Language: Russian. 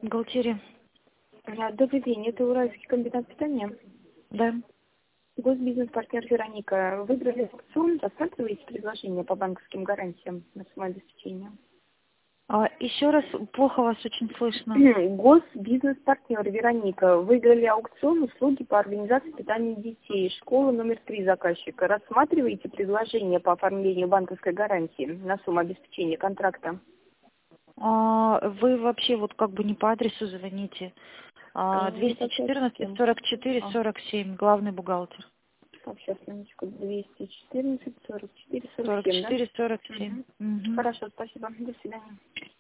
Бухгалтерия. Добрый день, это Уральский комбинат питания. Да. Госбизнес-партнер Вероника. Выиграли аукцион, рассматриваете предложение по банковским гарантиям на самообеспечение? Еще раз, плохо вас очень слышно. Госбизнес-партнер Вероника. Выиграли аукцион услуги по организации питания детей. Школа номер 3 заказчика. Рассматриваете предложение по оформлению банковской гарантии на сумму обеспечения контракта? Вы вообще вот как бы не по адресу звоните. 214 44 47, главный бухгалтер. Так, сейчас, минуточку. 214 44 47, да? 44 47. Хорошо, спасибо. До свидания.